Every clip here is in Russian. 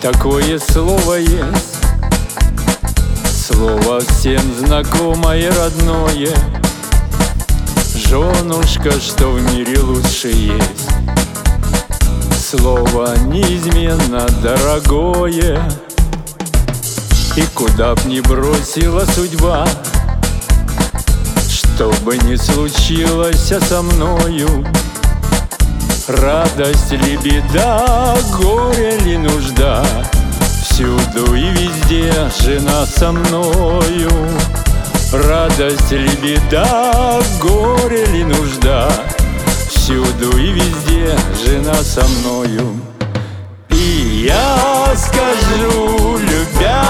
Такое слово есть, слово всем знакомое, родное. Женушка, что в мире лучше есть. Слово неизменно дорогое. И куда б ни бросила судьба, что бы ни случилось со мною, радость ли беда, горе ли нужда, всюду и везде жена со мною. Радость ли беда, горе ли нужда, всюду и везде жена со мною. И я скажу, любя,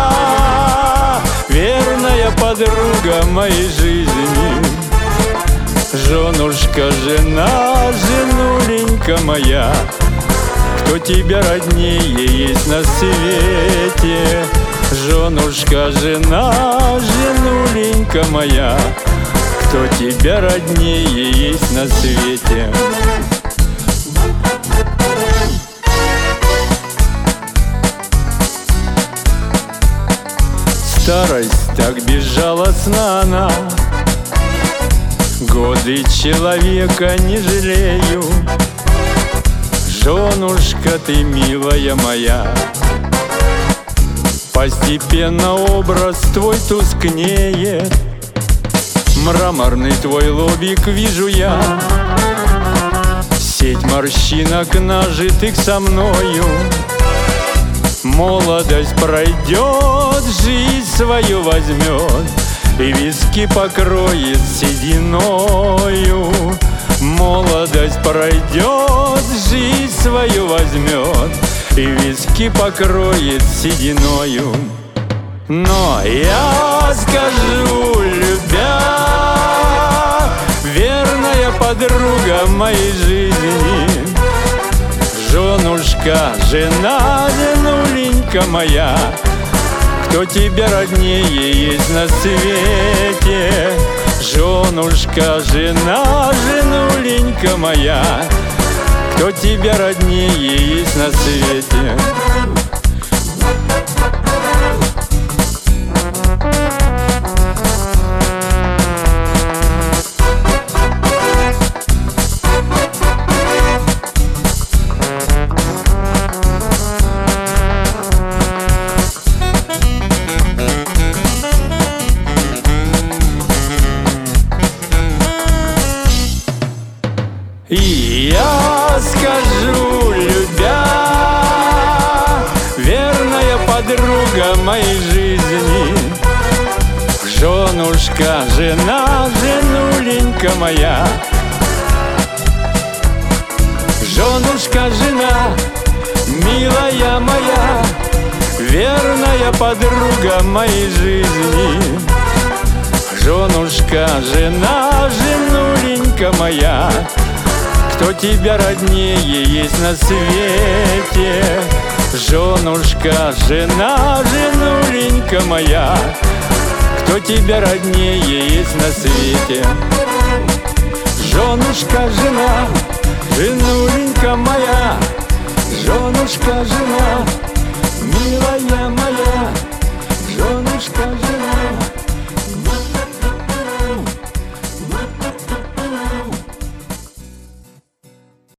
верная подруга моей жизни, женушка, жена, женуленька моя, кто тебя роднее есть на свете. Женушка, жена, женуленька моя, кто тебя роднее есть на свете. Старость так безжалостна она, годы человека не жалею. Женушка, ты милая моя, постепенно образ твой тускнеет. Мраморный твой лобик вижу я, сеть морщинок нажитых со мною. Молодость пройдет, жизнь свою возьмет, и виски покроет сединою. Молодость пройдет, жизнь свою возьмет, и виски покроет сединою. Но я скажу, любя, верная подруга моей жизни, женушка, жена, женуленька моя, кто тебя роднее есть на свете. Женушка, жена, женуленька моя, кто тебя роднее есть на свете. И я скажу, любя, верная подруга моей жизни, женушка, жена, женуленька моя, женушка, жена, милая моя, верная подруга моей жизни, женушка, жена, женуленька моя, кто тебя роднее есть на свете. Женушка, жена, женуленька моя, кто тебя роднее есть на свете. Женушка, жена, женуленька моя, женушка, жена, милая моя, женушка, жена.